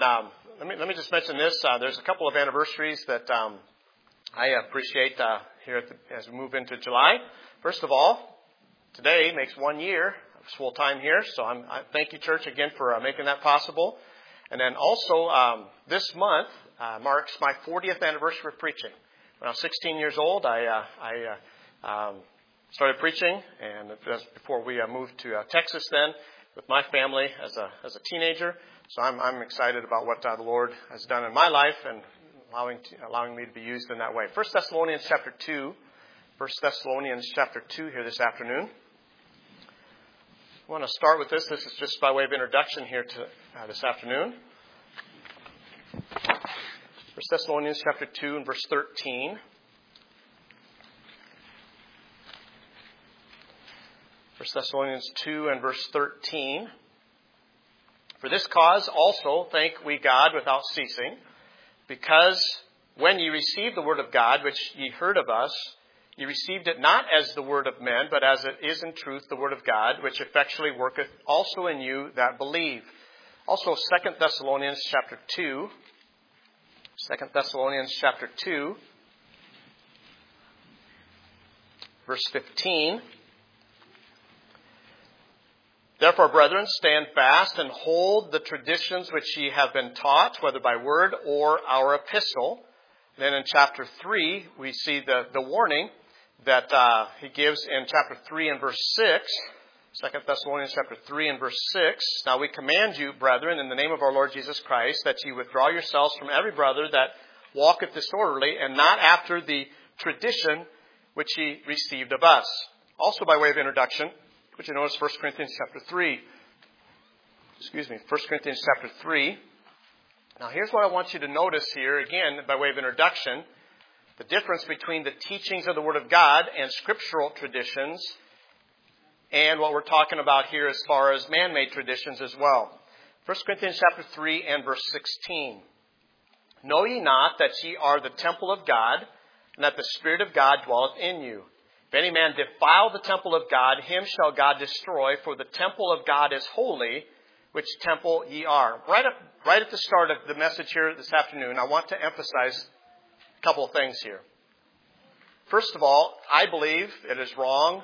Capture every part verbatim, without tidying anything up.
Um, let me let me just mention this. Uh, there's a couple of anniversaries that um, I appreciate uh, here at the, as we move into July. First of all, today makes one year of full time here, so I'm, I thank you, church, again for uh, making that possible. And then also um, this month uh, marks my fortieth anniversary of preaching. When I was sixteen years old, I uh, I uh, um, started preaching, and that's before we uh, moved to uh, Texas then with my family as a as a teenager. So I'm I'm excited about what uh, the Lord has done in my life and allowing to, allowing me to be used in that way. First Thessalonians chapter two, First Thessalonians chapter two here this afternoon. I want to start with this. This is just by way of introduction here to uh, this afternoon. First Thessalonians chapter two and verse thirteen. First Thessalonians two and verse thirteen. For this cause also thank we God without ceasing, because when ye received the word of God, which ye heard of us, ye received it not as the word of men, but as it is in truth the word of God, which effectually worketh also in you that believe. Also Second Thessalonians chapter two. Second Thessalonians chapter two, verse fifteen. Therefore, brethren, stand fast and hold the traditions which ye have been taught, whether by word or our epistle. Then in chapter three, we see the, the warning that uh, he gives in chapter three and verse six. Second Thessalonians chapter three and verse six. Now we command you, brethren, in the name of our Lord Jesus Christ, that ye withdraw yourselves from every brother that walketh disorderly, and not after the tradition which ye received of us. Also by way of introduction, would you notice First Corinthians chapter three? Excuse me, First Corinthians chapter three. Now here's what I want you to notice here, again, by way of introduction. The difference between the teachings of the Word of God and scriptural traditions, and what we're talking about here as far as man-made traditions as well. First Corinthians chapter three and verse sixteen. Know ye not that ye are the temple of God, and that the Spirit of God dwelleth in you? If any man defile the temple of God, him shall God destroy, for the temple of God is holy, which temple ye are. Right up, right at the start of the message here this afternoon, I want to emphasize a couple of things here. First of all, I believe it is wrong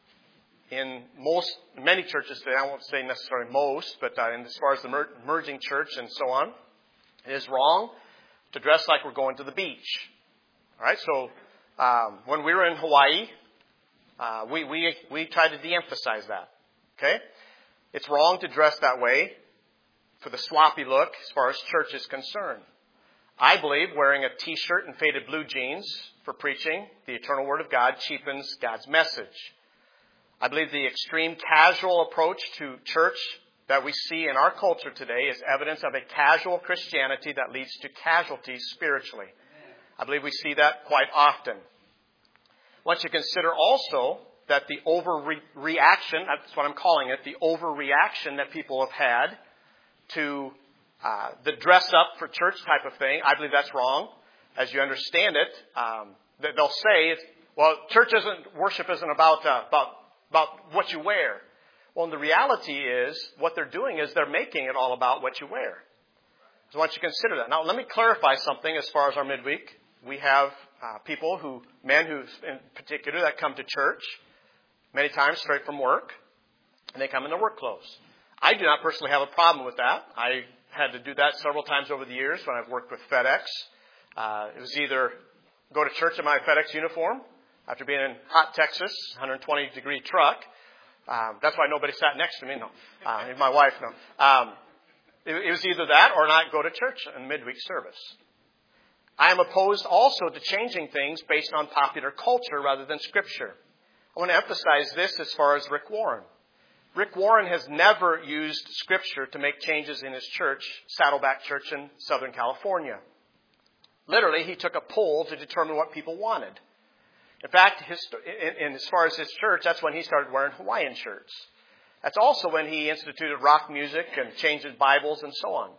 in most, many churches today. I won't say necessarily most, but uh, in, as far as the mer- emerging church and so on, it is wrong to dress like we're going to the beach. All right, so um, when we were in Hawaii, uh, we we we tried to de-emphasize that. Okay, it's wrong to dress that way for the sloppy look as far as church is concerned. I believe wearing a T-shirt and faded blue jeans for preaching the eternal Word of God cheapens God's message. I believe the extreme casual approach to church that we see in our culture today is evidence of a casual Christianity that leads to casualties spiritually. I believe we see that quite often. Once you consider also that the overreaction, that's what I'm calling it, the overreaction that people have had to uh, the dress up for church type of thing, I believe that's wrong. As you understand it, um, they'll say, it's, well, church isn't, worship isn't about, uh, about, about what you wear. Well, and the reality is, what they're doing is they're making it all about what you wear. So I want you to consider that. Now, let me clarify something as far as our midweek. We have uh, people who, men who in particular, that come to church many times straight from work, and they come in their work clothes. I do not personally have a problem with that. I had to do that several times over the years when I've worked with FedEx. Uh, it was either go to church in my FedEx uniform after being in hot Texas, one hundred twenty degree truck. Um, that's why nobody sat next to me. No, uh, my wife. No, um, it, it was either that or not go to church in midweek service. I am opposed also to changing things based on popular culture rather than Scripture. I want to emphasize this as far as Rick Warren. Rick Warren has never used Scripture to make changes in his church, Saddleback Church in Southern California. Literally, he took a poll to determine what people wanted. In fact, his, in, in, as far as his church, that's when he started wearing Hawaiian shirts. That's also when he instituted rock music and changed his Bibles and so on.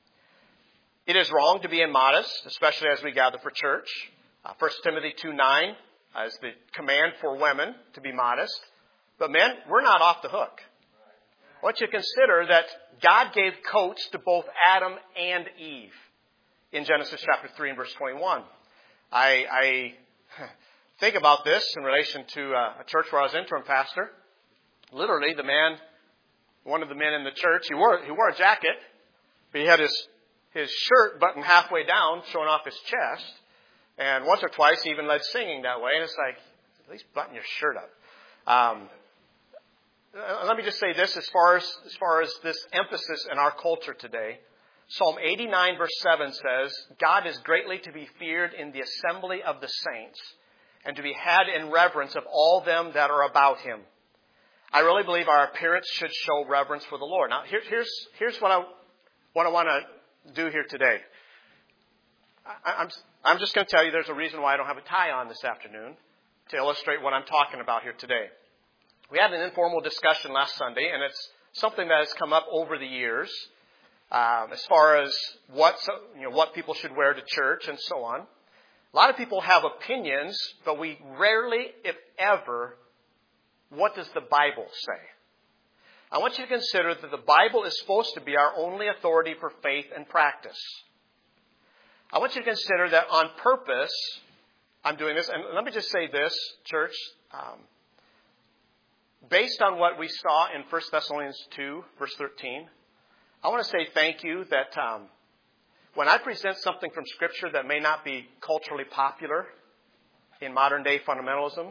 It is wrong to be immodest, especially as we gather for church. Uh, First Timothy two nine is the command for women to be modest. But men, we're not off the hook. I want you to consider that God gave coats to both Adam and Eve in Genesis chapter three and verse twenty-one. I, I think about this in relation to a church where I was interim pastor. Literally, the man, one of the men in the church, he wore, he wore a jacket, but he had his, his shirt buttoned halfway down, showing off his chest. And once or twice, he even led singing that way. And it's like, at least button your shirt up. Um, let me just say this as far as, as far as this emphasis in our culture today. Psalm eighty-nine verse seven says, God is greatly to be feared in the assembly of the saints, and to be had in reverence of all them that are about him. I really believe our appearance should show reverence for the Lord. Now, here, here's, here's what I, what I want to do here today. I, I'm, I'm just going to tell you there's a reason why I don't have a tie on this afternoon to illustrate what I'm talking about here today. We had an informal discussion last Sunday, and it's something that has come up over the years um, as far as what, you know, what people should wear to church and so on. A lot of people have opinions, but we rarely, if ever, what does the Bible say? I want you to consider that the Bible is supposed to be our only authority for faith and practice. I want you to consider that on purpose, I'm doing this, and let me just say this, church. Um, based on what we saw in First Thessalonians two, verse thirteen, I want to say thank you that um, when I present something from Scripture that may not be culturally popular in modern-day fundamentalism,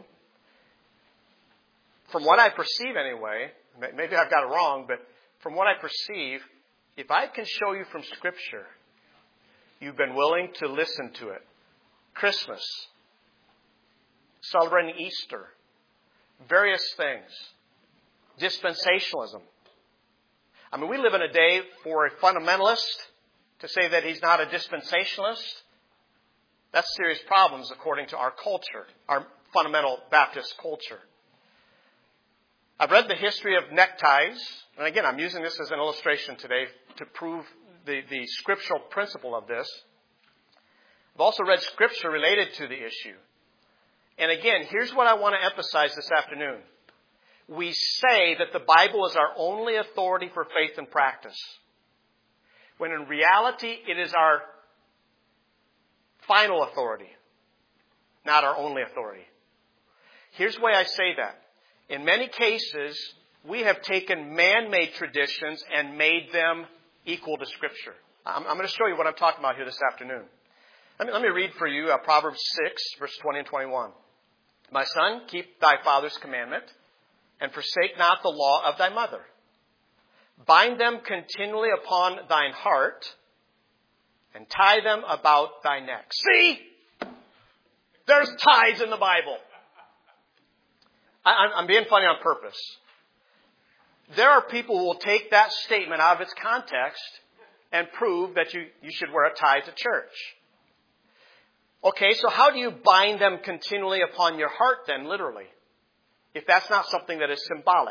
from what I perceive anyway, maybe I've got it wrong, but from what I perceive, if I can show you from Scripture, you've been willing to listen to it. Christmas, celebrating Easter, various things, dispensationalism. I mean, we live in a day for a fundamentalist to say that he's not a dispensationalist. That's serious problems according to our culture, our fundamental Baptist culture. I've read the history of neckties, and again, I'm using this as an illustration today to prove the, the scriptural principle of this. I've also read Scripture related to the issue. And again, here's what I want to emphasize this afternoon. We say that the Bible is our only authority for faith and practice, when in reality it is our final authority, not our only authority. Here's why I say that. In many cases, we have taken man-made traditions and made them equal to Scripture. I'm, I'm going to show you what I'm talking about here this afternoon. Let me, let me read for you uh, Proverbs six, verse twenty and twenty-one. My son, keep thy father's commandment, and forsake not the law of thy mother. Bind them continually upon thine heart, and tie them about thy neck. See? There's ties in the Bible. I, I'm being funny on purpose. There are people who will take that statement out of its context and prove that you, you should wear a tie to church. Okay, so how do you bind them continually upon your heart then, literally? If that's not something that is symbolic.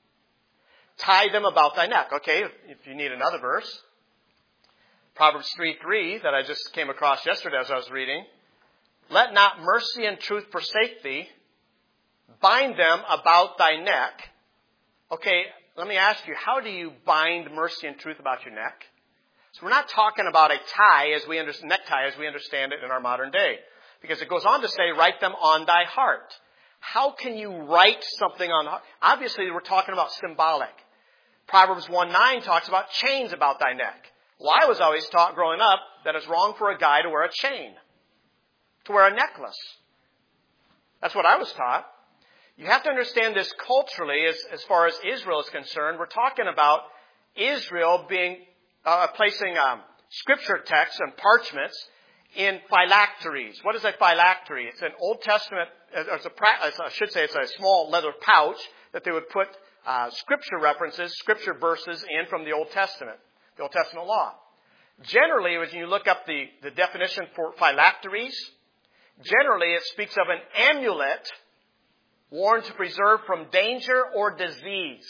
Tie them about thy neck. Okay, if, if you need another verse. Proverbs three three that I just came across yesterday as I was reading. Let not mercy and truth forsake thee. Bind them about thy neck. Okay, let me ask you, how do you bind mercy and truth about your neck? So we're not talking about a tie as we understand, necktie as we understand it in our modern day. Because it goes on to say, write them on thy heart. How can you write something on the heart? Obviously, we're talking about symbolic. Proverbs one nine talks about chains about thy neck. Well, I was always taught growing up that it's wrong for a guy to wear a chain, to wear a necklace. That's what I was taught. You have to understand this culturally as, as far as Israel is concerned. We're talking about Israel being uh, placing um, scripture texts and parchments in phylacteries. What is a phylactery? It's an Old Testament, it's a, I should say it's a small leather pouch that they would put uh, scripture references, scripture verses in from the Old Testament, the Old Testament law. Generally, when you look up the, the definition for phylacteries, generally it speaks of an amulet worn to preserve from danger or disease.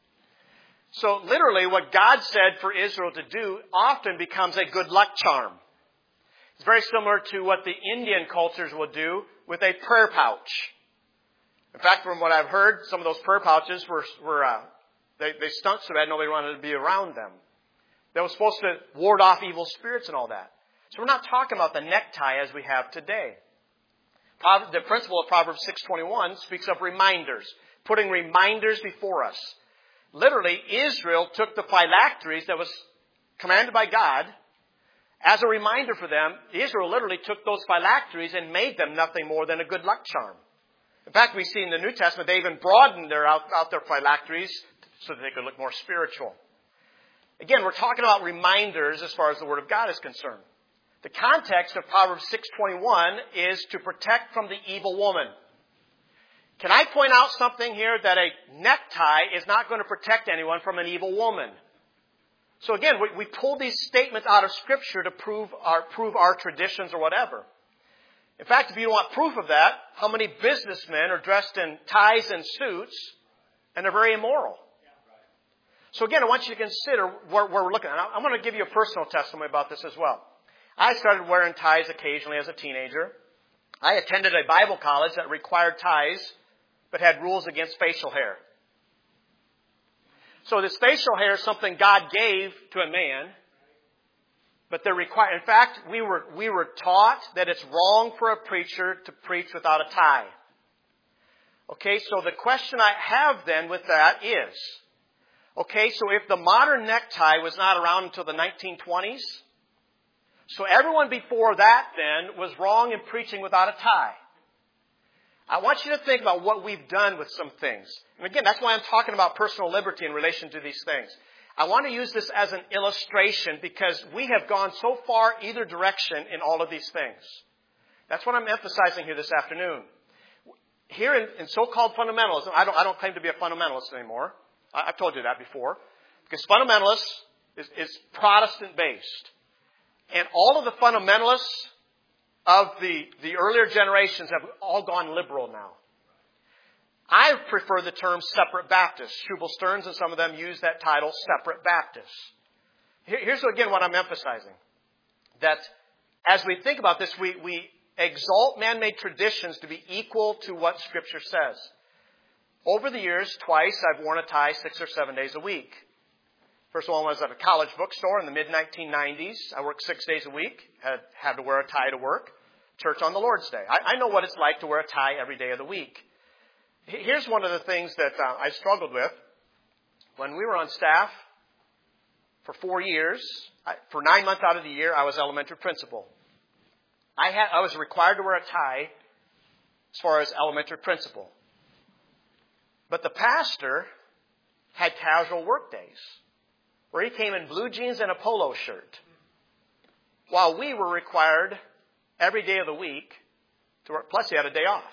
So literally what God said for Israel to do often becomes a good luck charm. It's very similar to what the Indian cultures will do with a prayer pouch. In fact, from what I've heard, some of those prayer pouches were, were uh, They, they stunk so bad nobody wanted to be around them. That was supposed to ward off evil spirits and all that. So we're not talking about the necktie as we have today. The principle of Proverbs six twenty-one speaks of reminders, putting reminders before us. Literally, Israel took the phylacteries that was commanded by God as a reminder for them. Israel literally took those phylacteries and made them nothing more than a good luck charm. In fact, we see in the New Testament they even broadened their out, out their phylacteries so that they could look more spiritual. Again, we're talking about reminders as far as the Word of God is concerned. The context of Proverbs six twenty-one is to protect from the evil woman. Can I point out something here that a necktie is not going to protect anyone from an evil woman? So again, we, we pull these statements out of Scripture to prove our, prove our traditions or whatever. In fact, if you want proof of that, how many businessmen are dressed in ties and suits and are very immoral? So again, I want you to consider where, where we're looking at. I'm going to give you a personal testimony about this as well. I started wearing ties occasionally as a teenager. I attended a Bible college that required ties, but had rules against facial hair. So this facial hair is something God gave to a man, but they're required. In fact, we were, we were taught that it's wrong for a preacher to preach without a tie. Okay, so the question I have then with that is, okay, so if the modern necktie was not around until the nineteen twenties, so everyone before that then was wrong in preaching without a tie. I want you to think about what we've done with some things. And again, that's why I'm talking about personal liberty in relation to these things. I want to use this as an illustration because we have gone so far either direction in all of these things. That's what I'm emphasizing here this afternoon. Here in, in so-called fundamentalism, I don't, I don't claim to be a fundamentalist anymore. I, I've told you that before. Because fundamentalists is, is Protestant-based. And all of the fundamentalists of the, the earlier generations have all gone liberal now. I prefer the term separate Baptists. Shubal Stearns and some of them use that title, separate Baptists. Here, here's again what I'm emphasizing. That as we think about this, we, we exalt man-made traditions to be equal to what Scripture says. Over the years, twice I've worn a tie six or seven days a week. First one was at a college bookstore in the mid nineteen nineties. I worked six days a week. Had, had to wear a tie to work. Church on the Lord's Day. I, I know what it's like to wear a tie every day of the week. Here's one of the things that uh, I struggled with. When we were on staff for four years, I, for nine months out of the year, I was elementary principal. I had I was required to wear a tie as far as elementary principal. But the pastor had casual work days, where he came in blue jeans and a polo shirt, while we were required every day of the week to work, plus he had a day off.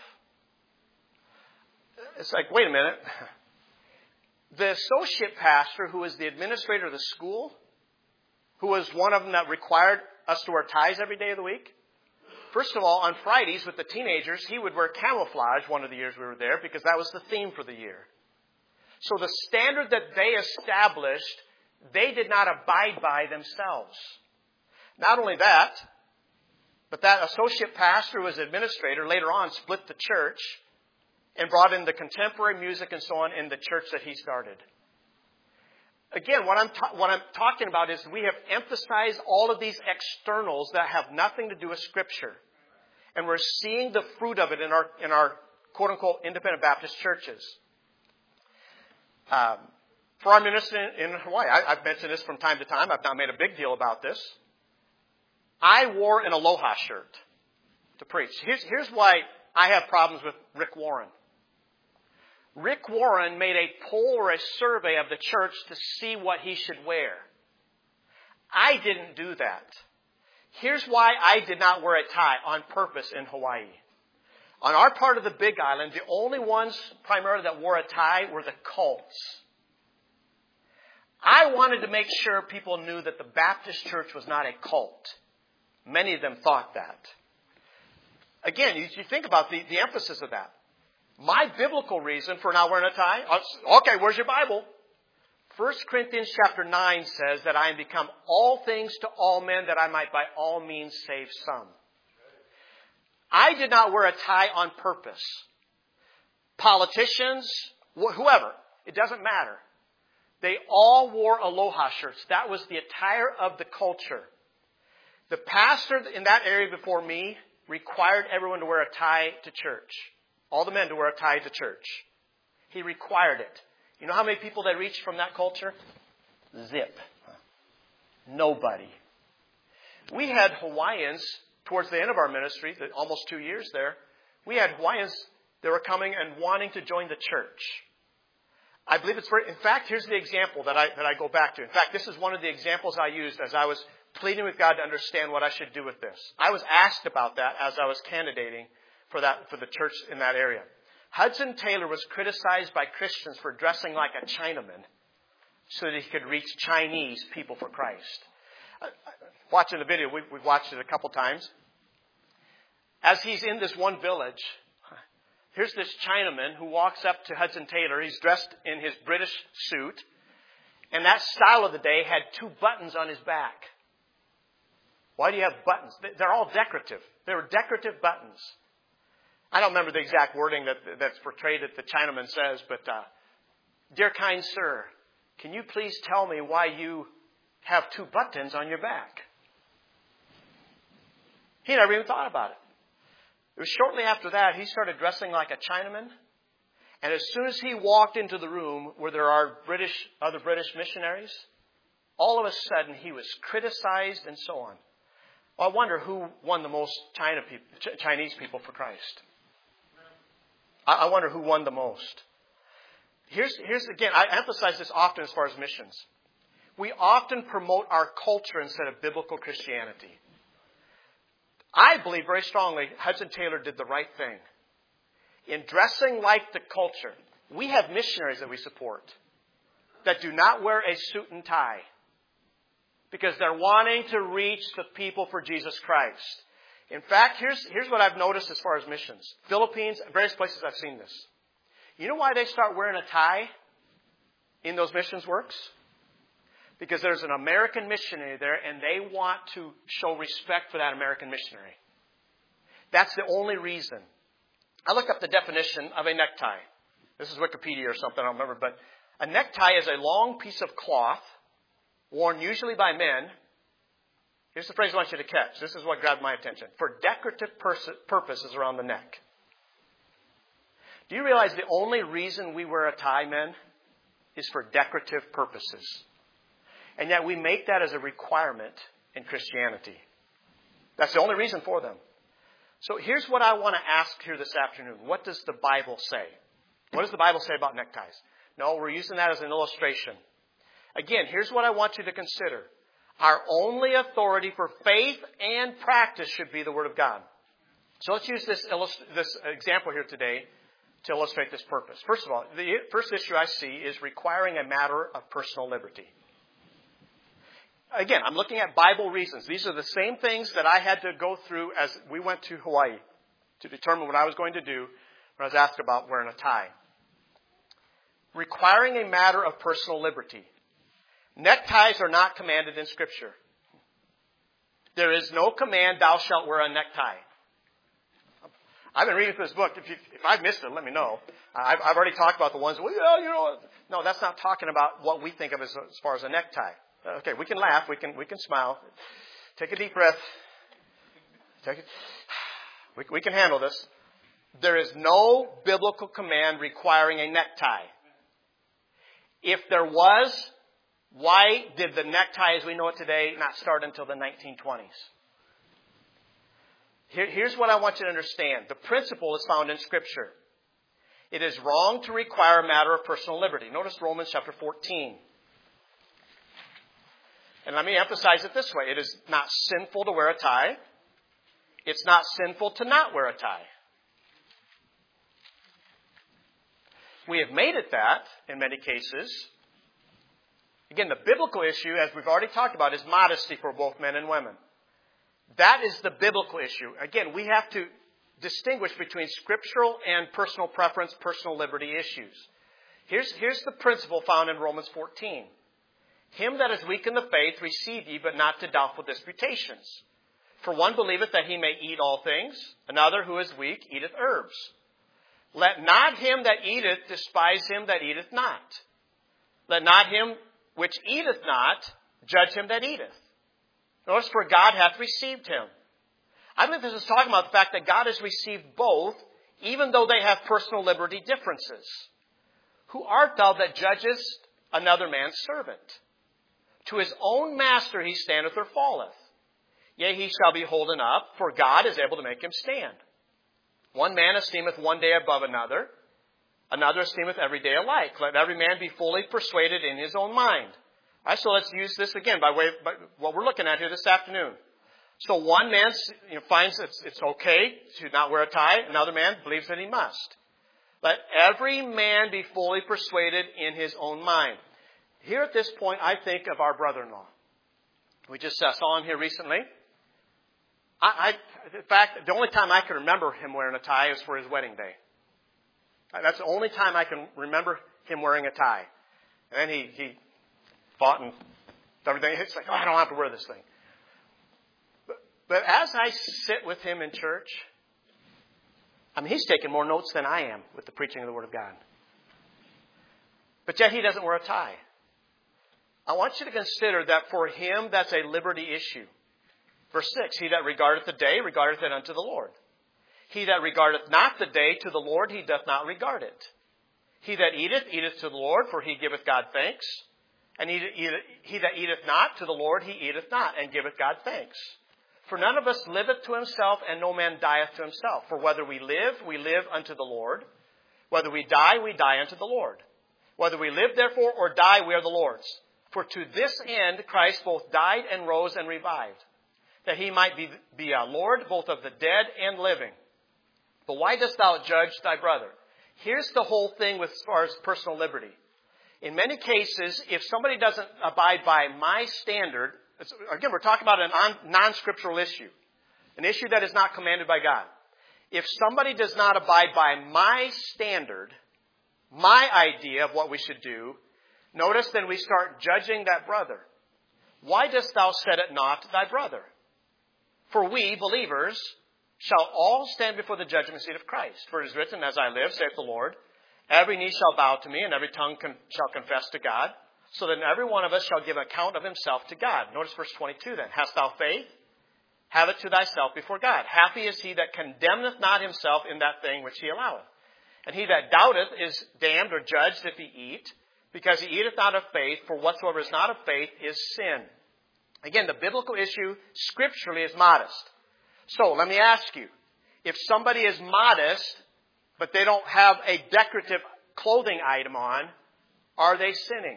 It's like, wait a minute. The associate pastor, who was the administrator of the school, who was one of them that required us to wear ties every day of the week, first of all, on Fridays with the teenagers, he would wear camouflage one of the years we were there because that was the theme for the year. So the standard that they established, they did not abide by themselves. Not only that, but that associate pastor who was administrator later on split the church and brought in the contemporary music and so on in the church that he started. Again, what I'm, ta- what I'm talking about is we have emphasized all of these externals that have nothing to do with Scripture. And we're seeing the fruit of it in our, in our quote-unquote independent Baptist churches. Um, for our ministry in Hawaii, I, I've mentioned this from time to time. I've not made a big deal about this. I wore an Aloha shirt to preach. Here's, here's why I have problems with Rick Warren. Rick Warren made a poll or a survey of the church to see what he should wear. I didn't do that. Here's why I did not wear a tie on purpose in Hawaii. On our part of the Big Island, the only ones primarily that wore a tie were the cults. I wanted to make sure people knew that the Baptist church was not a cult. Many of them thought that. Again, you, you think about the, the emphasis of that. My biblical reason for not wearing a tie, okay, where's your Bible? First Corinthians chapter nine says that I am become all things to all men that I might by all means save some. I did not wear a tie on purpose. Politicians, wh- whoever, it doesn't matter. They all wore aloha shirts. That was the attire of the culture. The pastor in that area before me required everyone to wear a tie to church. All the men to wear a tie to church. He required it. You know how many people they reached from that culture? Zip. Nobody. We had Hawaiians towards the end of our ministry, almost two years there. We had Hawaiians that were coming and wanting to join the church. I believe it's very, in fact, here's the example that I, that I go back to. In fact, this is one of the examples I used as I was pleading with God to understand what I should do with this. I was asked about that as I was candidating for that, for the church in that area. Hudson Taylor was criticized by Christians for dressing like a Chinaman so that he could reach Chinese people for Christ. Watching the video, we've, we've watched it a couple times. As he's in this one village, here's this Chinaman who walks up to Hudson Taylor. He's dressed in his British suit. And that style of the day had two buttons on his back. Why do you have buttons? They're all decorative. They were decorative buttons. I don't remember the exact wording that, that's portrayed that the Chinaman says, but, uh, dear kind sir, can you please tell me why you have two buttons on your back? He never even thought about it. It was shortly after that he started dressing like a Chinaman. And as soon as he walked into the room where there are British, other British missionaries, all of a sudden he was criticized and so on. Well, I wonder who won the most China people, Ch- Chinese people for Christ. I, I wonder who won the most. Here's, here's again, I emphasize this often as far as missions. We often promote our culture instead of biblical Christianity. I believe very strongly Hudson Taylor did the right thing. In dressing like the culture, we have missionaries that we support that do not wear a suit and tie because they're wanting to reach the people for Jesus Christ. In fact, here's, here's what I've noticed as far as missions. Philippines, various places I've seen this. You know why they start wearing a tie in those missions works? Because there's an American missionary there and they want to show respect for that American missionary. That's the only reason. I looked up the definition of a necktie. This is Wikipedia or something, I don't remember. But a necktie is a long piece of cloth worn usually by men. Here's the phrase I want you to catch. This is what grabbed my attention. For decorative pers- purposes around the neck. Do you realize the only reason we wear a tie, men, is for decorative purposes? And yet we make that as a requirement in Christianity. That's the only reason for them. So here's what I want to ask here this afternoon. What does the Bible say? What does the Bible say about neckties? No, we're using that as an illustration. Again, here's what I want you to consider. Our only authority for faith and practice should be the Word of God. So let's use this, illust- this example here today to illustrate this purpose. First of all, the first issue I see is requiring a matter of personal liberty. Again, I'm looking at Bible reasons. These are the same things that I had to go through as we went to Hawaii to determine what I was going to do when I was asked about wearing a tie. Requiring a matter of personal liberty. Neckties are not commanded in Scripture. There is no command, thou shalt wear a necktie. I've been reading through this book. If, you, if I've missed it, let me know. I've, I've already talked about the ones, well, yeah, you know. No, that's not talking about what we think of as, as far as a necktie. Okay, we can laugh, we can we can smile. Take a deep breath. Take it. We, we can handle this. There is no biblical command requiring a necktie. If there was, why did the necktie as we know it today not start until the nineteen twenties? Here, here's what I want you to understand. The principle is found in Scripture. It is wrong to require a matter of personal liberty. Notice Romans chapter fourteen. And let me emphasize it this way. It is not sinful to wear a tie. It's not sinful to not wear a tie. We have made it that in many cases. Again, the biblical issue, as we've already talked about, is modesty for both men and women. That is the biblical issue. Again, we have to distinguish between scriptural and personal preference, personal liberty issues. Here's, here's the principle found in Romans fourteen. Him that is weak in the faith receive ye, but not to doubtful disputations. For one believeth that he may eat all things, another who is weak eateth herbs. Let not him that eateth despise him that eateth not. Let not him which eateth not judge him that eateth. Notice, for God hath received him. I believe this is talking about the fact that God has received both, even though they have personal liberty differences. Who art thou that judgest another man's servant? To his own master he standeth or falleth. Yea, he shall be holden up, for God is able to make him stand. One man esteemeth one day above another, another esteemeth every day alike. Let every man be fully persuaded in his own mind. All right, so let's use this again by way of by what we're looking at here this afternoon. So one man you know, finds it's, it's okay to not wear a tie. Another man believes that he must. Let every man be fully persuaded in his own mind. Here at this point, I think of our brother-in-law. We just uh, saw him here recently. I, I, in fact, the only time I can remember him wearing a tie is for his wedding day. That's the only time I can remember him wearing a tie. And then he, he fought and everything. It's like, oh, I don't have to wear this thing. But, but as I sit with him in church, I mean, he's taking more notes than I am with the preaching of the Word of God. But yet he doesn't wear a tie. I want you to consider that for him, that's a liberty issue. Verse six, he that regardeth the day, regardeth it unto the Lord. He that regardeth not the day to the Lord, he doth not regard it. He that eateth, eateth to the Lord, for he giveth God thanks. And he, he that eateth not to the Lord, he eateth not, and giveth God thanks. For none of us liveth to himself, and no man dieth to himself. For whether we live, we live unto the Lord. Whether we die, we die unto the Lord. Whether we live, therefore, or die, we are the Lord's. For to this end Christ both died and rose and revived, that he might be, be a Lord both of the dead and living. But why dost thou judge thy brother? Here's the whole thing with as far as personal liberty. In many cases, if somebody doesn't abide by my standard, again, we're talking about a non-scriptural issue, an issue that is not commanded by God. If somebody does not abide by my standard, my idea of what we should do, notice then we start judging that brother. Why dost thou set at naught thy brother? For we, believers, shall all stand before the judgment seat of Christ. For it is written, as I live, saith the Lord, every knee shall bow to me, and every tongue con- shall confess to God, so that every one of us shall give account of himself to God. Notice verse twenty-two then. Hast thou faith? Have it to thyself before God. Happy is he that condemneth not himself in that thing which he alloweth. And he that doubteth is damned or judged if he eat, because he eateth not of faith, for whatsoever is not of faith is sin. Again, the biblical issue scripturally is modest. So let me ask you, if somebody is modest, but they don't have a decorative clothing item on, are they sinning?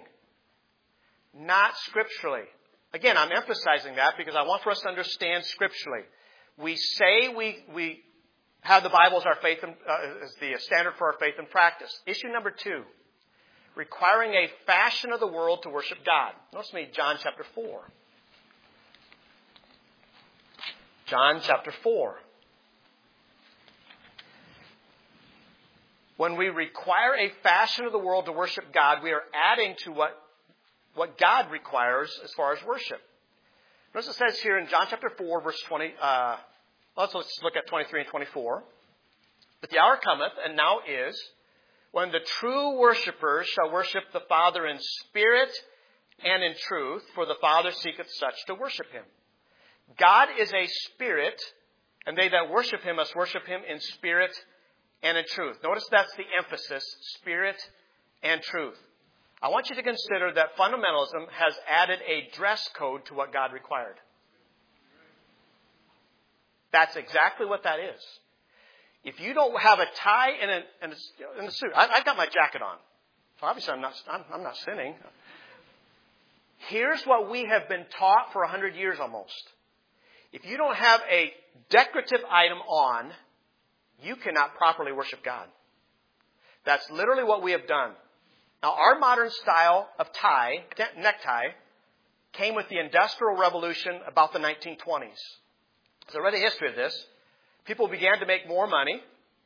Not scripturally. Again, I'm emphasizing that because I want for us to understand scripturally. We say we we have the Bible as our faith and, uh, as the standard for our faith and practice. Issue number two, requiring a fashion of the world to worship God. Notice me, John chapter four. John chapter four. When we require a fashion of the world to worship God, we are adding to what, what God requires as far as worship. Notice it says here in John chapter four, verse twenty, uh, let's, let's look at twenty-three and twenty-four. But the hour cometh, and now is, when the true worshipers shall worship the Father in spirit and in truth, for the Father seeketh such to worship him. God is a spirit, and they that worship him must worship him in spirit and in truth. Notice that's the emphasis, spirit and truth. I want you to consider that fundamentalism has added a dress code to what God required. That's exactly what that is. If you don't have a tie and a, and a, and a suit, I, I've got my jacket on. So obviously I'm not, I'm, I'm not sinning. Here's what we have been taught for a hundred years almost. If you don't have a decorative item on, you cannot properly worship God. That's literally what we have done. Now, our modern style of tie, necktie, came with the Industrial Revolution about the nineteen twenties. There's already a history of this. People began to make more money.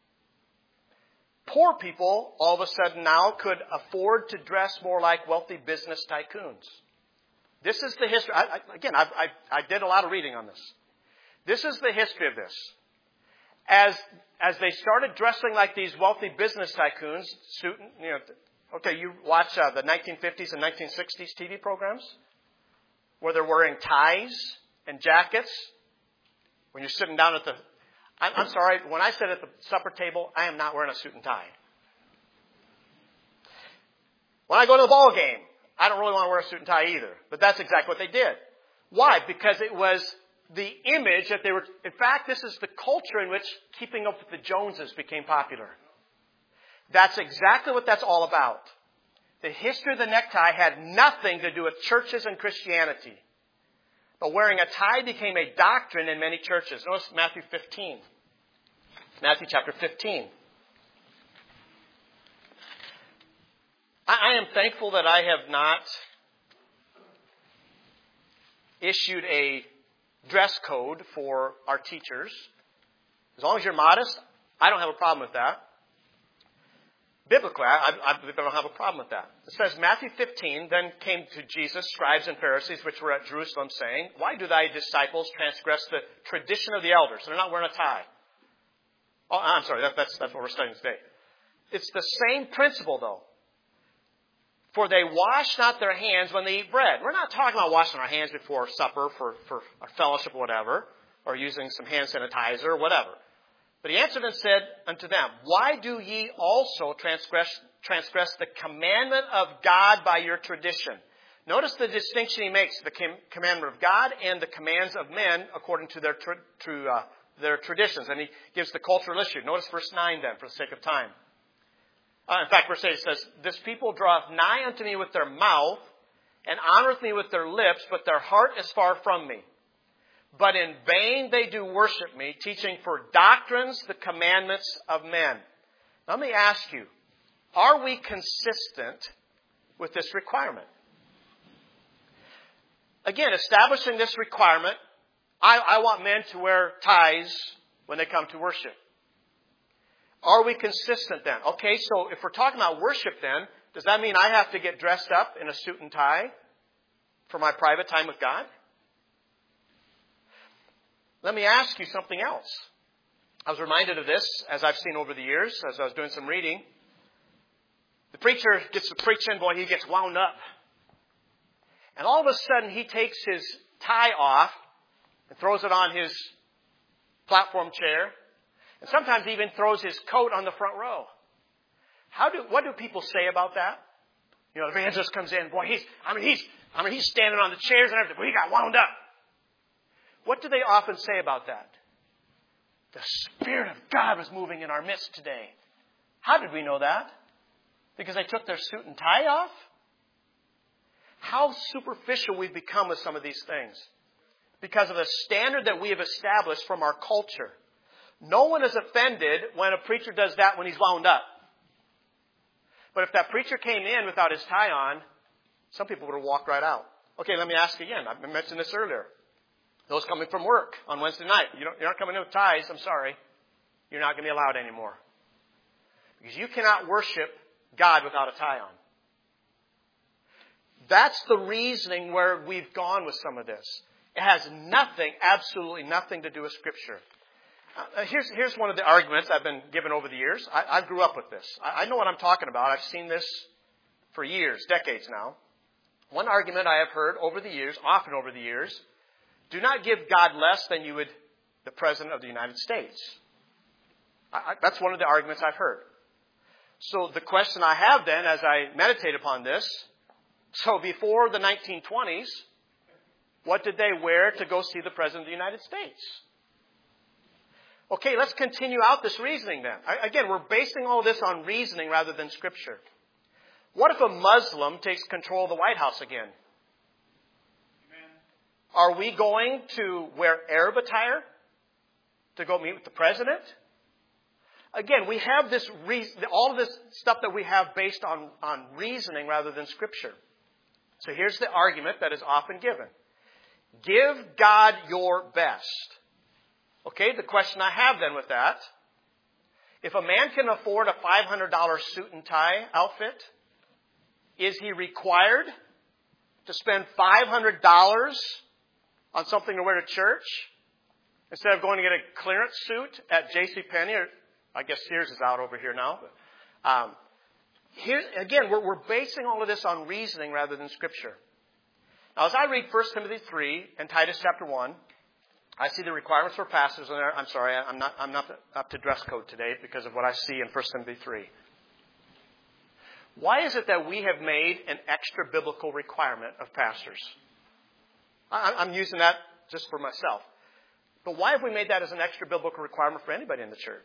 Poor people, all of a sudden now, could afford to dress more like wealthy business tycoons. This is the history. I, I, again, I, I, I did a lot of reading on this. This is the history of this. As as they started dressing like these wealthy business tycoons, suit, you know, Okay, you watch uh, the nineteen fifties and nineteen sixties T V programs where they're wearing ties and jackets when you're sitting down at the... I'm, I'm sorry, when I sit at the supper table, I am not wearing a suit and tie. When I go to the ball game, I don't really want to wear a suit and tie either. But that's exactly what they did. Why? Because it was the image that they were... In fact, this is the culture in which Keeping Up with the Joneses became popular. That's exactly what that's all about. The history of the necktie had nothing to do with churches and Christianity. But wearing a tie became a doctrine in many churches. Notice Matthew fifteen. Matthew chapter fifteen. I am thankful that I have not issued a dress code for our teachers. As long as you're modest, I don't have a problem with that. Biblically, I, I believe I don't have a problem with that. It says, Matthew fifteen, then came to Jesus, scribes and Pharisees, which were at Jerusalem, saying, why do thy disciples transgress the tradition of the elders? They're not wearing a tie. Oh, I'm sorry, that, that's, that's what we're studying today. It's the same principle, though. For they wash not their hands when they eat bread. We're not talking about washing our hands before supper for, for a fellowship or whatever, or using some hand sanitizer or whatever. But he answered and said unto them, why do ye also transgress, transgress the commandment of God by your tradition? Notice the distinction he makes, the commandment of God and the commands of men according to their, to, uh, their traditions. And he gives the cultural issue. Notice verse nine then, for the sake of time. Uh, in fact, verse eight says, this people draweth nigh unto me with their mouth, and honoreth me with their lips, but their heart is far from me. But in vain they do worship me, teaching for doctrines the commandments of men. Now, let me ask you, are we consistent with this requirement? Again, establishing this requirement, I, I want men to wear ties when they come to worship. Are we consistent then? Okay, so if we're talking about worship then, does that mean I have to get dressed up in a suit and tie for my private time with God? Let me ask you something else. I was reminded of this as I've seen over the years, as I was doing some reading. The preacher gets to preaching, boy, he gets wound up. And all of a sudden, he takes his tie off and throws it on his platform chair. And sometimes even throws his coat on the front row. How do, what do people say about that? You know, the evangelist comes in, boy, he's, I mean, he's, I mean, he's standing on the chairs and everything. Well, he got wound up. What do they often say about that? The Spirit of God was moving in our midst today. How did we know that? Because they took their suit and tie off? How superficial we've become with some of these things. Because of the standard that we have established from our culture. No one is offended when a preacher does that when he's wound up. But if that preacher came in without his tie on, some people would have walked right out. Okay, let me ask again. I mentioned this earlier. Those coming from work on Wednesday night, you don't, you're not coming in with ties, I'm sorry. You're not going to be allowed anymore. Because you cannot worship God without a tie on. That's the reasoning where we've gone with some of this. It has nothing, absolutely nothing to do with Scripture. Uh, here's, here's one of the arguments I've been given over the years. I, I grew up with this. I, I know what I'm talking about. I've seen this for years, decades now. One argument I have heard over the years, often over the years, do not give God less than you would the President of the United States. I, I, that's one of the arguments I've heard. So the question I have then, as I meditate upon this, so before the nineteen twenties, what did they wear to go see the President of the United States? Okay, let's continue out this reasoning then. I, again, we're basing all this on reasoning rather than Scripture. What if a Muslim takes control of the White House again? Are we going to wear Arab attire to go meet with the president? Again, we have this, reason, all of this stuff that we have based on, on reasoning rather than Scripture. So here's the argument that is often given. Give God your best. Okay, the question I have then with that, if a man can afford a five hundred dollars suit and tie outfit, is he required to spend five hundred dollars on something to wear to church instead of going to get a clearance suit at JCPenney, or I guess Sears is out over here now. But, um, here, again, we're, we're basing all of this on reasoning rather than Scripture. Now, as I read First Timothy three and Titus chapter one, I see the requirements for pastors in there. I'm sorry, I'm not, I'm not up to dress code today because of what I see in First Timothy three. Why is it that we have made an extra biblical requirement of pastors? I, I'm using that just for myself. But why have we made that as an extra biblical requirement for anybody in the church?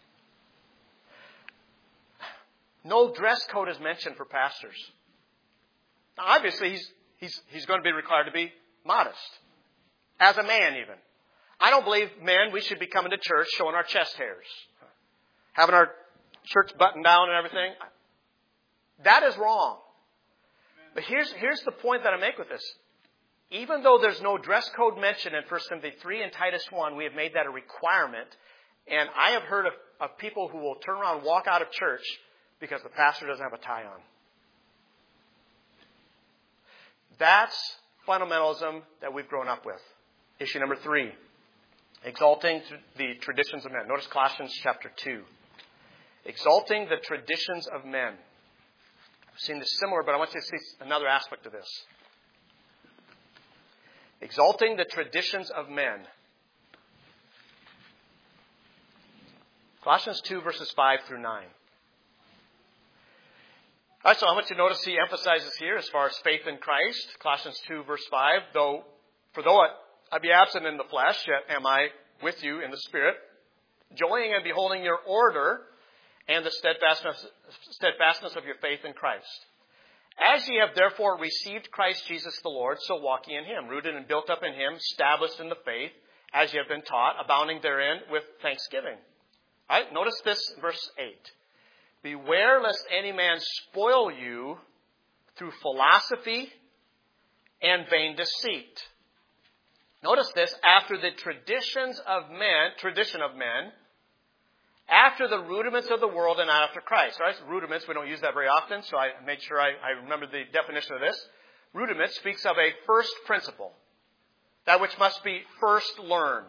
No dress code is mentioned for pastors. Now, obviously, he's, he's, he's going to be required to be modest. As a man, even. I don't believe, men, we should be coming to church showing our chest hairs. Having our shirts buttoned down and everything. That is wrong. But here's, here's the point that I make with this. Even though there's no dress code mentioned in First Timothy three and Titus one, we have made that a requirement. And I have heard of, of people who will turn around and walk out of church because the pastor doesn't have a tie on. That's fundamentalism that we've grown up with. Issue number three, exalting the traditions of men. Notice Colossians chapter two. Exalting the traditions of men. I've seen this similar, but I want you to see another aspect of this. Exalting the traditions of men. Colossians two, verses five through nine. All right, so I want you to notice he emphasizes here as far as faith in Christ. Colossians two, verse five. Though, for though I be absent in the flesh, yet am I with you in the Spirit, joying and beholding your order and the steadfastness, steadfastness of your faith in Christ. As ye have therefore received Christ Jesus the Lord, so walk ye in him, rooted and built up in him, established in the faith, as ye have been taught, abounding therein with thanksgiving. All right, notice this in verse eight. Beware lest any man spoil you through philosophy and vain deceit. Notice this, after the traditions of men, tradition of men, after the rudiments of the world and not after Christ. All right, so rudiments, we don't use that very often, so I made sure I, I remember the definition of this. Rudiment speaks of a first principle, that which must be first learned.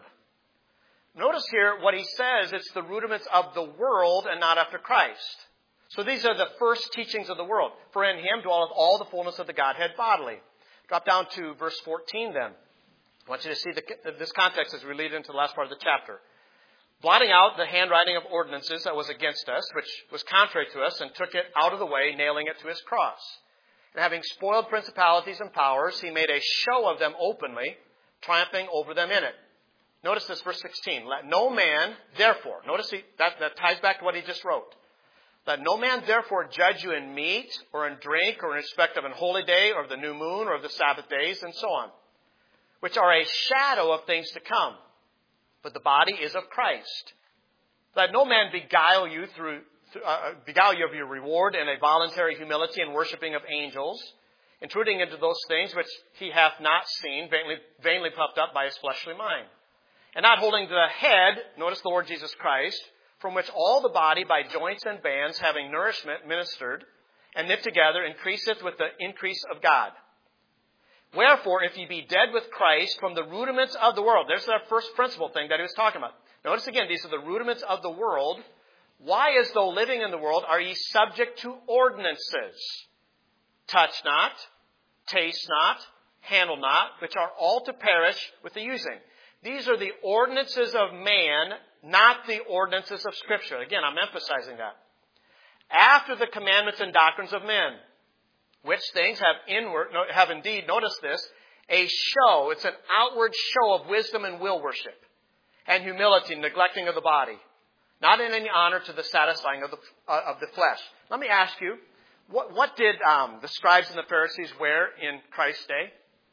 Notice here what he says, it's the rudiments of the world and not after Christ. So these are the first teachings of the world. For in him dwelleth all the fullness of the Godhead bodily. Drop down to verse fourteen then. I want you to see the, this context as we lead into the last part of the chapter. Blotting out the handwriting of ordinances that was against us, which was contrary to us, and took it out of the way, nailing it to his cross. And having spoiled principalities and powers, he made a show of them openly, triumphing over them in it. Notice this, verse sixteen. Let no man, therefore, notice he, that, that ties back to what he just wrote. Let no man therefore judge you in meat, or in drink, or in respect of an holy day, or of the new moon, or of the Sabbath days, and so on, which are a shadow of things to come. But the body is of Christ. Let no man beguile you through, uh, beguile you of your reward in a voluntary humility and worshiping of angels, intruding into those things which he hath not seen, vainly, vainly puffed up by his fleshly mind. And not holding the head, notice the Lord Jesus Christ, from which all the body by joints and bands, having nourishment ministered, and knit together, increaseth with the increase of God. Wherefore, if ye be dead with Christ from the rudiments of the world, there's that first principle thing that he was talking about. Notice again, these are the rudiments of the world. Why, as though living in the world, are ye subject to ordinances? Touch not, taste not, handle not, which are all to perish with the using. These are the ordinances of man, not the ordinances of Scripture. Again, I'm emphasizing that. After the commandments and doctrines of men, which things have inward, have indeed, notice this, a show. It's an outward show of wisdom and will worship, and humility, neglecting of the body, not in any honor to the satisfying of the uh, of the flesh. Let me ask you, what what did um, the scribes and the Pharisees wear in Christ's day?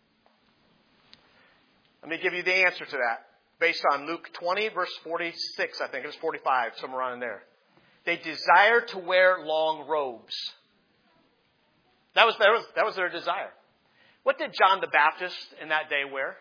Let me give you the answer to that, based on Luke twenty, verse forty-six, I think it was forty-five, somewhere around in there. They desired to wear long robes. That was, that was, that was their desire. What did John the Baptist in that day wear?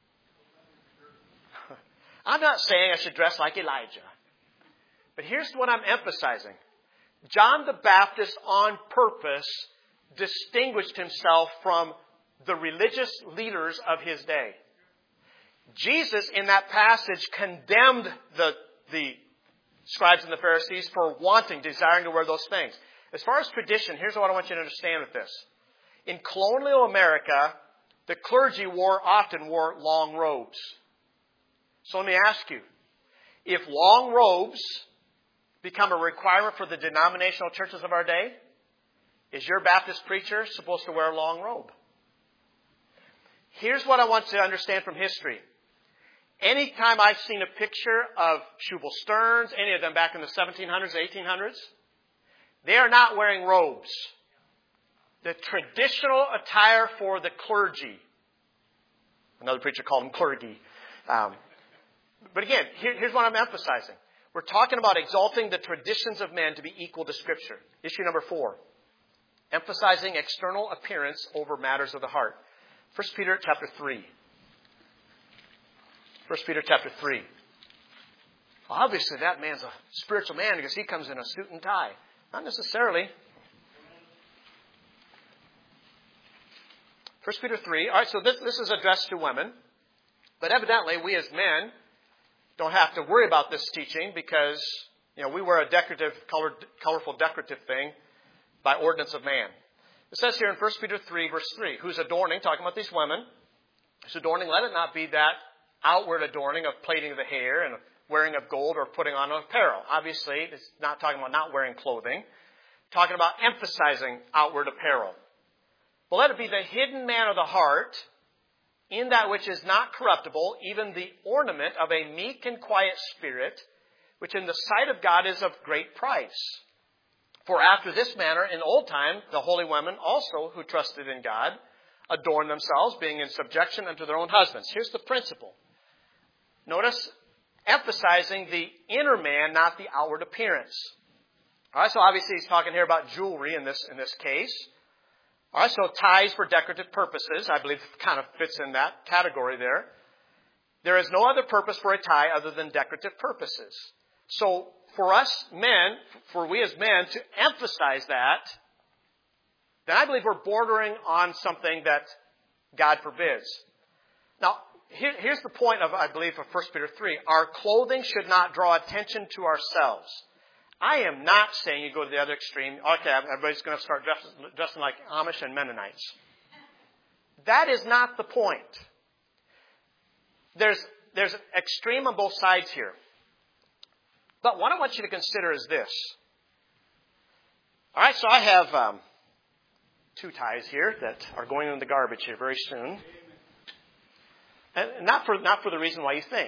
I'm not saying I should dress like Elijah. But here's what I'm emphasizing. John the Baptist on purpose distinguished himself from the religious leaders of his day. Jesus in that passage condemned the, the scribes and the Pharisees for wanting, desiring to wear those things. As far as tradition, here's what I want you to understand with this. In colonial America, the clergy wore often wore long robes. So let me ask you, if long robes become a requirement for the denominational churches of our day, is your Baptist preacher supposed to wear a long robe? Here's what I want you to understand from history. Anytime I've seen a picture of Shubal Stearns, any of them back in the seventeen hundreds, eighteen hundreds, they are not wearing robes. The traditional attire for the clergy. Another preacher called them clergy. Um, but again, here, here's what I'm emphasizing. We're talking about exalting the traditions of men to be equal to Scripture. Issue number four. Emphasizing external appearance over matters of the heart. First Peter chapter three. First Peter chapter three. Obviously that man's a spiritual man because he comes in a suit and tie. Not necessarily. First Peter three. All right, so this, this is addressed to women. But evidently, we as men don't have to worry about this teaching because, you know, we wear a decorative, colored, colorful decorative thing by ordinance of man. It says here in First Peter three, verse three, whose adorning, talking about these women, whose adorning, let it not be that outward adorning of plaiting of the hair and wearing of gold or putting on apparel. Obviously, it's not talking about not wearing clothing. Talking about emphasizing outward apparel. But let it be the hidden man of the heart, in that which is not corruptible, even the ornament of a meek and quiet spirit, which in the sight of God is of great price. For after this manner, in old time, the holy women also who trusted in God adorned themselves, being in subjection unto their own husbands. Here's the principle. Notice, emphasizing the inner man, not the outward appearance. All right, so obviously he's talking here about jewelry in this in this case. All right, so ties for decorative purposes, I believe kind of fits in that category there. There is no other purpose for a tie other than decorative purposes. So for us men, for we as men to emphasize that, then I believe we're bordering on something that God forbids. Now, here, here's the point of, I believe, of First Peter three. Our clothing should not draw attention to ourselves. I am not saying you go to the other extreme. Okay, everybody's going to start dressing, dressing like Amish and Mennonites. That is not the point. There's, there's an extreme on both sides here. But what I want you to consider is this. All right, so I have um, two ties here that are going in the garbage here very soon. And not for, not for the reason why you think.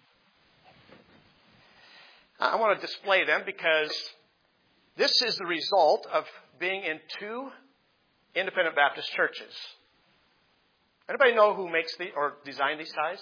I want to display them because this is the result of being in two independent Baptist churches. Anybody know who makes the or designed these ties?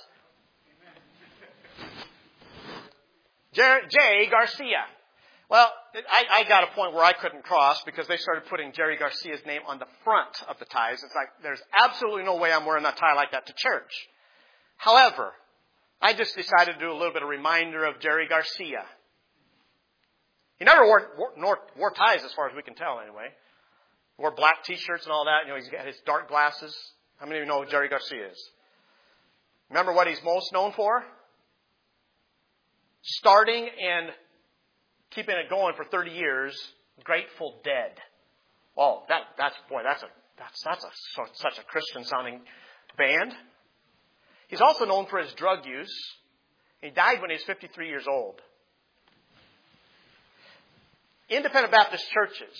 Jer- Jay Garcia. Well, I, I got a point where I couldn't cross because they started putting Jerry Garcia's name on the front of the ties. It's like there's absolutely no way I'm wearing a tie like that to church. However, I just decided to do a little bit of reminder of Jerry Garcia. He never wore, wore, wore ties as far as we can tell anyway. Wore black t-shirts and all that. You know, he's got his dark glasses. How many of you know who Jerry Garcia is? Remember what he's most known for? Starting and keeping it going for thirty years, Grateful Dead. Oh, that that's boy, that's a that's that's a so, such a Christian sounding band. He's also known for his drug use. He died when he was fifty-three years old. Independent Baptist churches.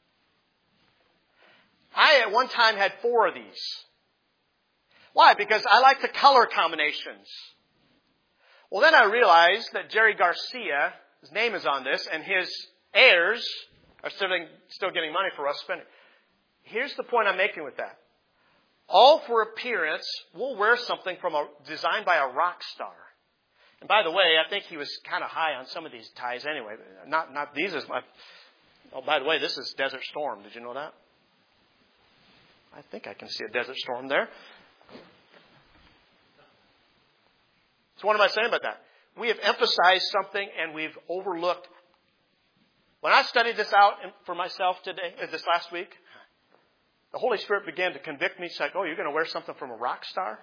I at one time had four of these. Why? Because I like the color combinations. Well, then I realized that Jerry Garcia, his name is on this, and his heirs are still, still getting money for us spending. Here's the point I'm making with that. All for appearance, we'll wear something from a designed by a rock star. And by the way, I think he was kind of high on some of these ties anyway. Not not these is my. Oh, by the way, this is Desert Storm. Did you know that? I think I can see a Desert Storm there. So what am I saying about that? We have emphasized something and we've overlooked. When I studied this out for myself today, this last week, the Holy Spirit began to convict me. It's like, oh, you're going to wear something from a rock star?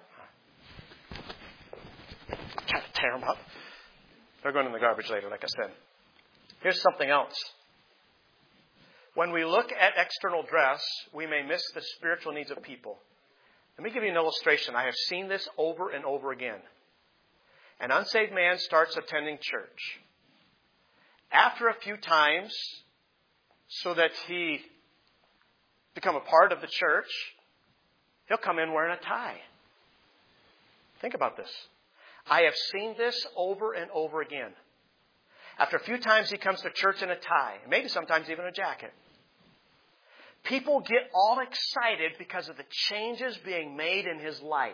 Try to tear them up. They're going in the garbage later, like I said. Here's something else. When we look at external dress, we may miss the spiritual needs of people. Let me give you an illustration. I have seen this over and over again. An unsaved man starts attending church. After a few times, so that he become a part of the church, he'll come in wearing a tie. Think about this. I have seen this over and over again. After a few times, he comes to church in a tie, maybe sometimes even a jacket. People get all excited because of the changes being made in his life.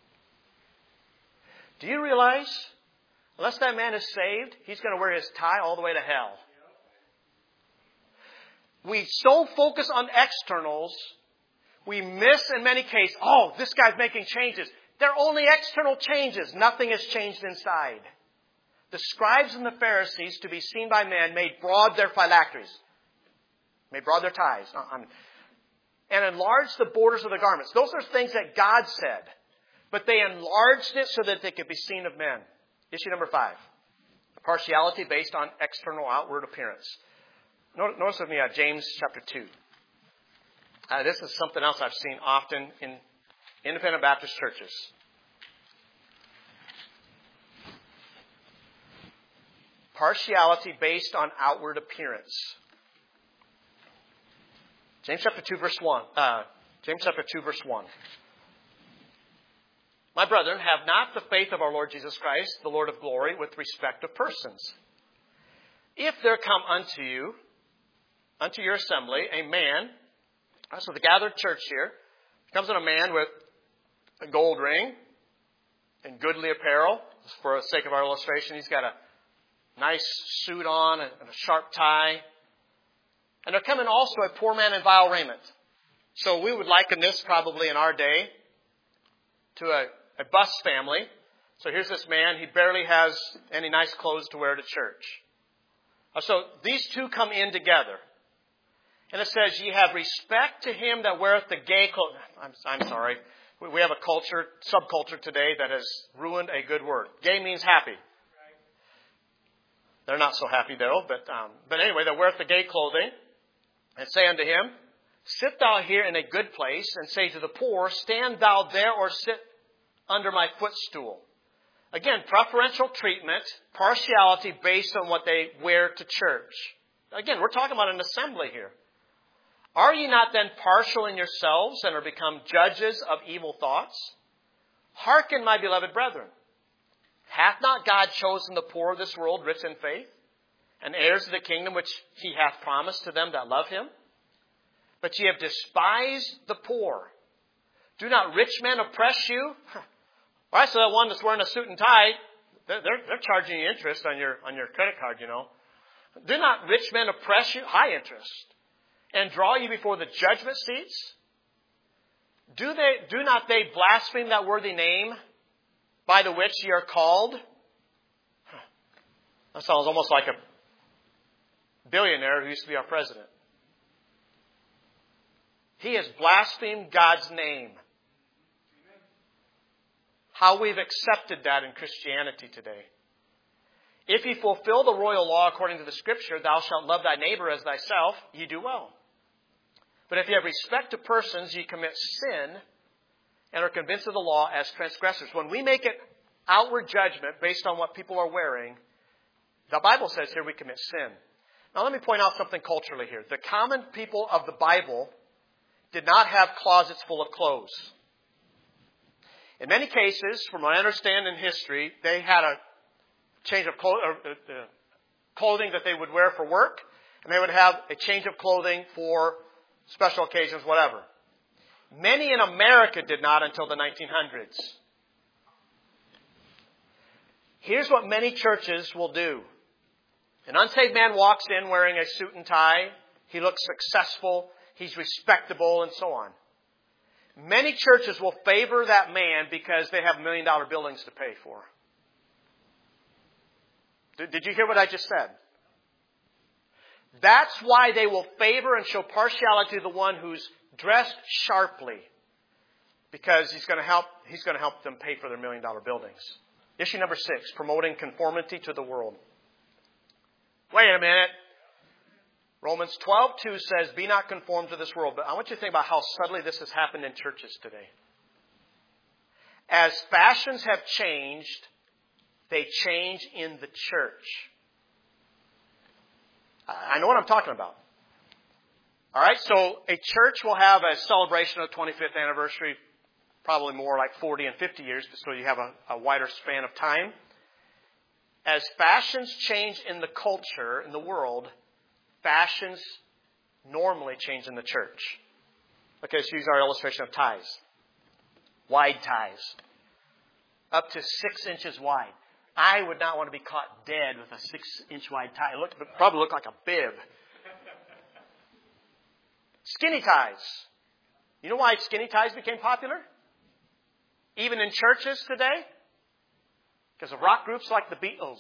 Do you realize, unless that man is saved, he's going to wear his tie all the way to hell? We so focus on externals, we miss in many cases, oh, this guy's making changes. They're only external changes. Nothing has changed inside. The scribes and the Pharisees, to be seen by men, made broad their phylacteries. Made broad their ties. And enlarged the borders of the garments. Those are things that God said. But they enlarged it so that they could be seen of men. Issue number five. Partiality based on external outward appearance. Notice with me uh, James chapter two. Uh, this is something else I've seen often in independent Baptist churches. Partiality based on outward appearance. James chapter two, verse one. Uh, James chapter two, verse one. My brethren, have not the faith of our Lord Jesus Christ, the Lord of glory, with respect of persons. If there come unto you, unto your assembly, a man, so the gathered church here, comes in a man with a gold ring and goodly apparel. For the sake of our illustration, he's got a nice suit on and a sharp tie. And there coming also a poor man in vile raiment. So we would liken this probably in our day to a, a bus family. So here's this man. He barely has any nice clothes to wear to church. So these two come in together. And it says, ye have respect to him that weareth the gay clothes. I'm, I'm sorry. We, we have a culture, subculture today that has ruined a good word. Gay means happy. They're not so happy though. But, um, but anyway, that weareth the gay clothing. And say unto him, sit thou here in a good place, and say to the poor, stand thou there or sit under my footstool. Again, preferential treatment, partiality based on what they wear to church. Again, we're talking about an assembly here. Are ye not then partial in yourselves and are become judges of evil thoughts? Hearken, my beloved brethren. Hath not God chosen the poor of this world rich in faith, and heirs of the kingdom which he hath promised to them that love him? But ye have despised the poor. Do not rich men oppress you? All right, so that one that's wearing a suit and tie, they're, they're, they're charging you interest on your, on your credit card, you know. Do not rich men oppress you? High interest. And draw you before the judgment seats? Do they, do not they blaspheme that worthy name by the which ye are called? That sounds almost like a billionaire who used to be our president. He has blasphemed God's name. How we've accepted that in Christianity today. If ye fulfill the royal law according to the Scripture, thou shalt love thy neighbor as thyself, ye do well. But if ye have respect to persons, ye commit sin and are convinced of the law as transgressors. When we make an outward judgment based on what people are wearing, the Bible says here we commit sin. Now let me point out something culturally here. The common people of the Bible did not have closets full of clothes. In many cases, from what I understand in history, they had a change of clo- uh, uh, clothing that they would wear for work, and they would have a change of clothing for special occasions, whatever. Many in America did not until the nineteen hundreds. Here's what many churches will do. An unsaved man walks in wearing a suit and tie. He looks successful. He's respectable and so on. Many churches will favor that man because they have million dollar buildings to pay for. Did, did you hear what I just said? That's why they will favor and show partiality to the one who's dressed sharply. Because he's going to help, he's going to help them pay for their million dollar buildings. Issue number six, promoting conformity to the world. Wait a minute. Romans twelve two says, be not conformed to this world. But I want you to think about how subtly this has happened in churches today. As fashions have changed, they change in the church. I know what I'm talking about. All right, so a church will have a celebration of the twenty-fifth anniversary, probably more like forty and fifty years, so you have a, a wider span of time. As fashions change in the culture, in the world, fashions normally change in the church. Okay, let's use our illustration of ties. Wide ties. Up to six inches wide. I would not want to be caught dead with a six-inch wide tie. It looked, it probably looked like a bib. Skinny ties. You know why skinny ties became popular? Even in churches today? Because of rock groups like the Beatles.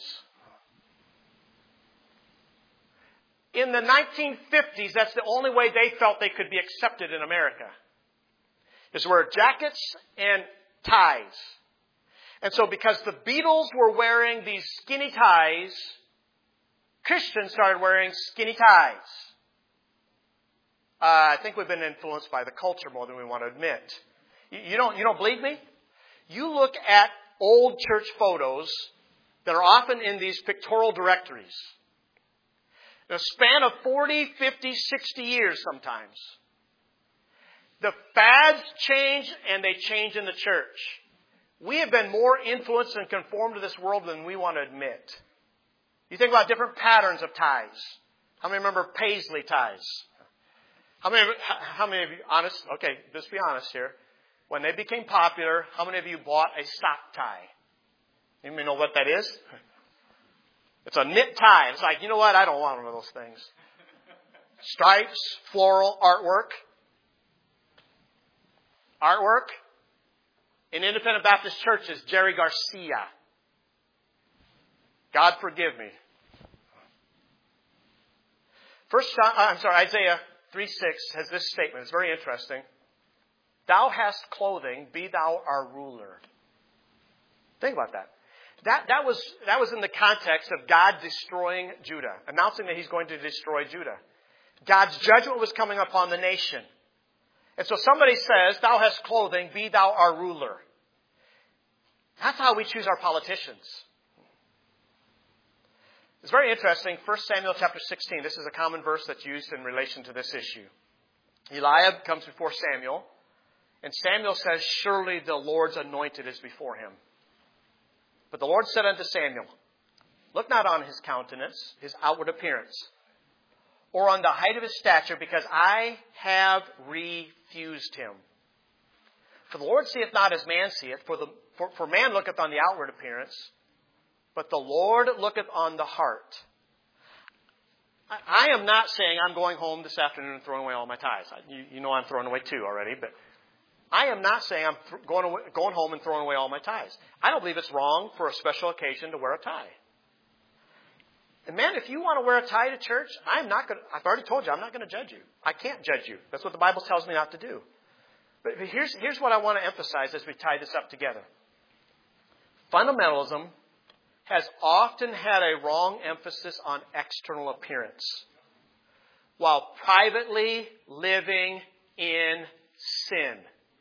In the nineteen fifties, that's the only way they felt they could be accepted in America. Is wear jackets and ties. And so because the Beatles were wearing these skinny ties, Christians started wearing skinny ties. Uh, I think we've been influenced by the culture more than we want to admit. You, you don't, you don't believe me? You look at old church photos that are often in these pictorial directories. In a span of forty, fifty, sixty years sometimes. The fads change and they change in the church. We have been more influenced and conformed to this world than we want to admit. You think about different patterns of ties. How many remember paisley ties? How many, how many of you, honest, okay, just be honest here. When they became popular, how many of you bought a sock tie? You know what that is? It's a knit tie. It's like, you know what? I don't want one of those things. Stripes, floral, artwork. Artwork. In Independent Baptist churches, Jerry Garcia. God forgive me. First, I'm sorry, Isaiah three six has this statement. It's very interesting. Thou hast clothing, be thou our ruler. Think about that. That, that was, that was in the context of God destroying Judah, announcing that He's going to destroy Judah. God's judgment was coming upon the nation. And so somebody says, thou hast clothing, be thou our ruler. That's how we choose our politicians. It's very interesting. First Samuel chapter sixteen. This is a common verse that's used in relation to this issue. Eliab comes before Samuel, and Samuel says, surely the Lord's anointed is before him. But the Lord said unto Samuel, look not on his countenance, his outward appearance, or on the height of his stature, because I have refused him. For the Lord seeth not as man seeth, for, the, for, for man looketh on the outward appearance, but the Lord looketh on the heart. I, I am not saying I'm going home this afternoon and throwing away all my ties. I, you, you know I'm throwing away two already, but I am not saying I'm th- going, away, going home and throwing away all my ties. I don't believe it's wrong for a special occasion to wear a tie. And man, if you want to wear a tie to church, I'm not going to, I've already told you, I'm not going to judge you. I can't judge you. That's what the Bible tells me not to do. But here's, here's what I want to emphasize as we tie this up together. Fundamentalism has often had a wrong emphasis on external appearance, while privately living in sin.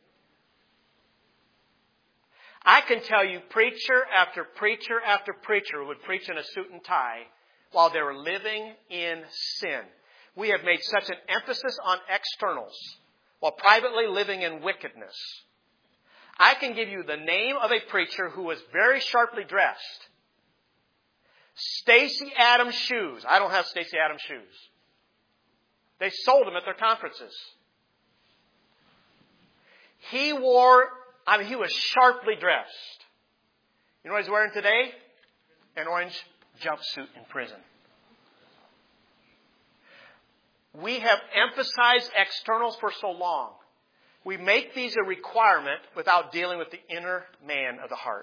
I can tell you preacher after preacher after preacher would preach in a suit and tie while they were living in sin. We have made such an emphasis on externals while privately living in wickedness. I can give you the name of a preacher who was very sharply dressed. Stacy Adams shoes. I don't have Stacy Adams shoes. They sold them at their conferences. He wore, I mean, he was sharply dressed. You know what he's wearing today? An orange jumpsuit in prison. We have emphasized externals for so long. We make these a requirement without dealing with the inner man of the heart.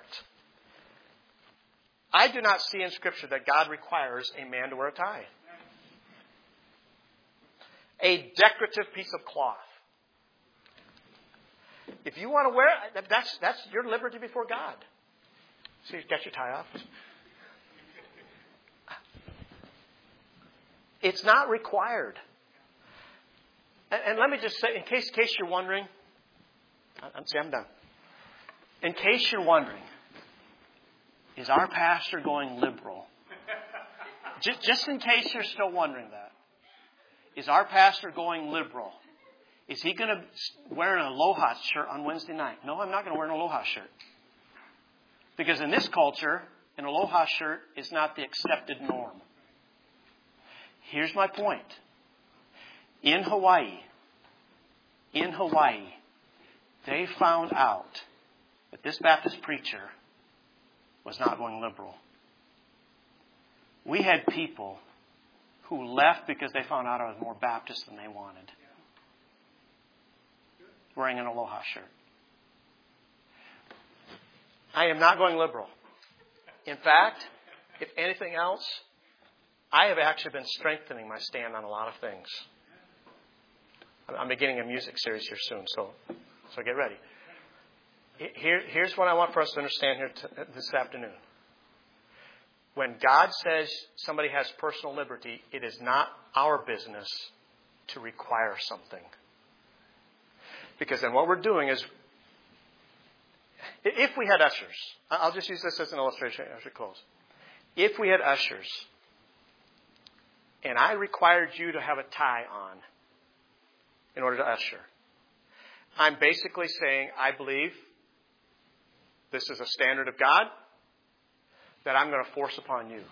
I do not see in Scripture that God requires a man to wear a tie. A decorative piece of cloth. If you want to wear it, that's, that's your liberty before God. See, you got your tie off. It's not required. And, and let me just say, in case, in case you're wondering, I'm, see, I'm done. In case you're wondering, is our pastor going liberal? Just, just in case you're still wondering that. Is our pastor going liberal? Is he going to wear an Aloha shirt on Wednesday night? No, I'm not going to wear an Aloha shirt. Because in this culture, an Aloha shirt is not the accepted norm. Here's my point. In Hawaii, in Hawaii, they found out that this Baptist preacher was not going liberal. We had people who left because they found out I was more Baptist than they wanted, wearing an Aloha shirt. I am not going liberal. In fact, if anything else, I have actually been strengthening my stand on a lot of things. I'm beginning a music series here soon, so so get ready. Here, here's what I want for us to understand here t- this afternoon. When God says somebody has personal liberty, it is not our business to require something. Because then what we're doing is, if we had ushers, I'll just use this as an illustration as we close. If we had ushers, and I required you to have a tie on in order to usher, I'm basically saying I believe this is a standard of God that I'm going to force upon you.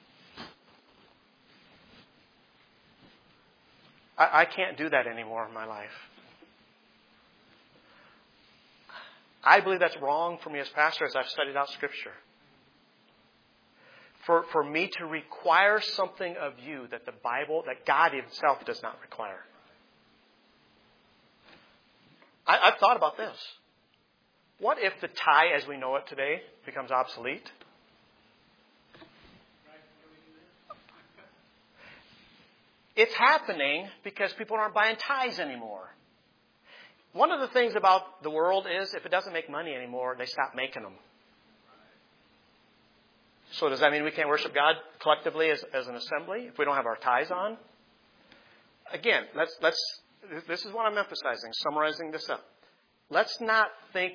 I, I can't do that anymore in my life. I believe that's wrong for me as pastor as I've studied out Scripture. For, for me to require something of you that the Bible, that God Himself does not require. I, I've thought about this. What if the tie as we know it today becomes obsolete? It's happening because people aren't buying ties anymore. One of the things about the world is if it doesn't make money anymore, they stop making them. So does that mean we can't worship God collectively as, as an assembly if we don't have our ties on? Again, let's let's. This is what I'm emphasizing, summarizing this up. Let's not think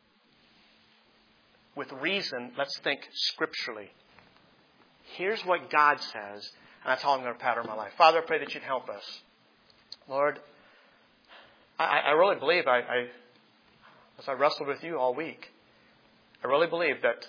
with reason. Let's think scripturally. Here's what God says, and that's how I'm going to pattern my life. Father, I pray that You'd help us. Lord, I, I really believe, I, I, as I wrestled with You all week, I really believe that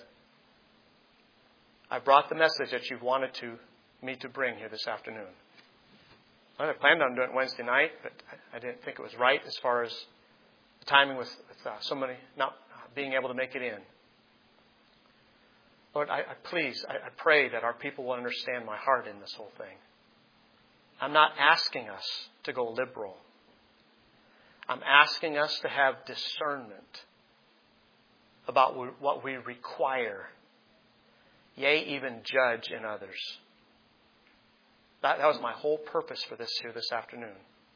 I brought the message that You've wanted to me to bring here this afternoon. I planned on doing it Wednesday night, but I, I didn't think it was right as far as the timing with, with uh, somebody not being able to make it in. Lord, I, I please, I, I pray that our people will understand my heart in this whole thing. I'm not asking us to go liberal. I'm asking us to have discernment about what we require, yea, even judge in others. That, that was my whole purpose for this here this afternoon.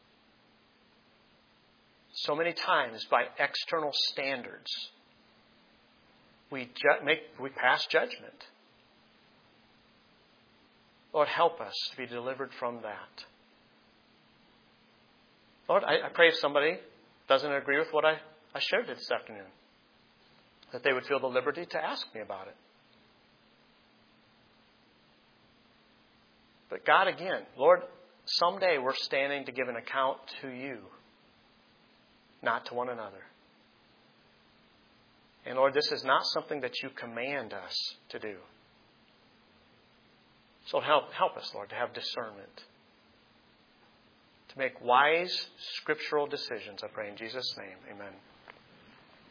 So many times, by external standards, we ju- make we pass judgment. Lord, help us to be delivered from that. Lord, I, I pray if somebody doesn't agree with what I, I shared this afternoon, that they would feel the liberty to ask me about it. But God, again, Lord, someday we're standing to give an account to You, not to one another. And Lord, this is not something that You command us to do. So help, help us, Lord, to have discernment, to make wise scriptural decisions, I pray in Jesus' name. Amen.